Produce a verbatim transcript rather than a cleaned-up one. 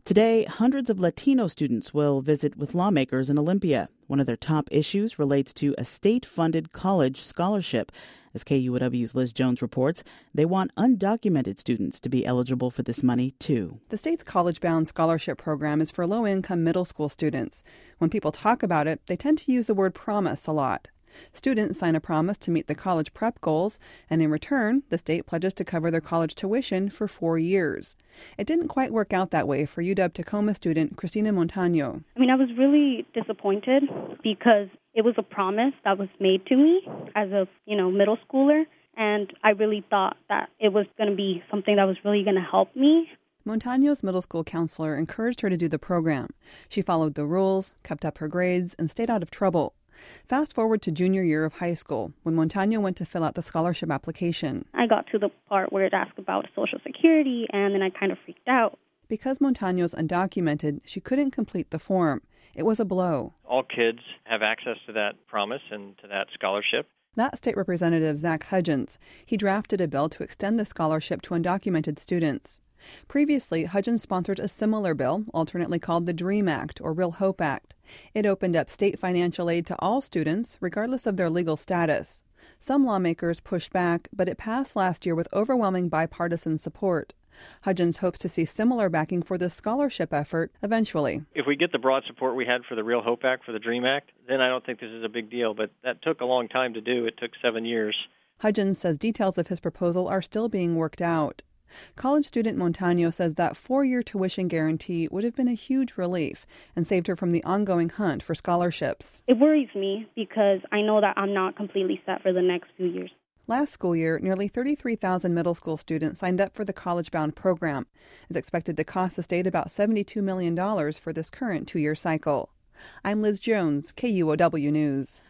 Today, hundreds of Latino students will visit with lawmakers in Olympia. One of their top issues relates to a state-funded college scholarship. As K U O W's Liz Jones reports, they want undocumented students to be eligible for this money, too. The state's college-bound scholarship program is for low-income middle school students. When people talk about it, they tend to use the word promise a lot. Students sign a promise to meet the college prep goals, and in return, the state pledges to cover their college tuition for four years. It didn't quite work out that way for U W-Tacoma student Cristina Montaño. I mean, I was really disappointed because it was a promise that was made to me as a, you know, middle schooler, and I really thought that it was going to be something that was really going to help me. Montaño's middle school counselor encouraged her to do the program. She followed the rules, kept up her grades, and stayed out of trouble. Fast forward to junior year of high school, when Montaño went to fill out the scholarship application. I got to the part where it asked about Social Security, and then I kind of freaked out. Because Montaño's undocumented, she couldn't complete the form. It was a blow. All kids have access to that promise and to that scholarship. That's State Representative Zach Hudgens. He drafted a bill to extend the scholarship to undocumented students. Previously, Hudgens sponsored a similar bill, alternately called the DREAM Act or Real Hope Act. It opened up state financial aid to all students, regardless of their legal status. Some lawmakers pushed back, but it passed last year with overwhelming bipartisan support. Hudgens hopes to see similar backing for this scholarship effort eventually. If we get the broad support we had for the Real Hope Act, for the DREAM Act, then I don't think this is a big deal, but that took a long time to do. It took seven years. Hudgens says details of his proposal are still being worked out. College student Montaño says that four-year tuition guarantee would have been a huge relief and saved her from the ongoing hunt for scholarships. It worries me because I know that I'm not completely set for the next few years. Last school year, nearly thirty-three thousand middle school students signed up for the college-bound program. It's expected to cost the state about seventy-two million dollars for this current two-year cycle. I'm Liz Jones, K U O W News.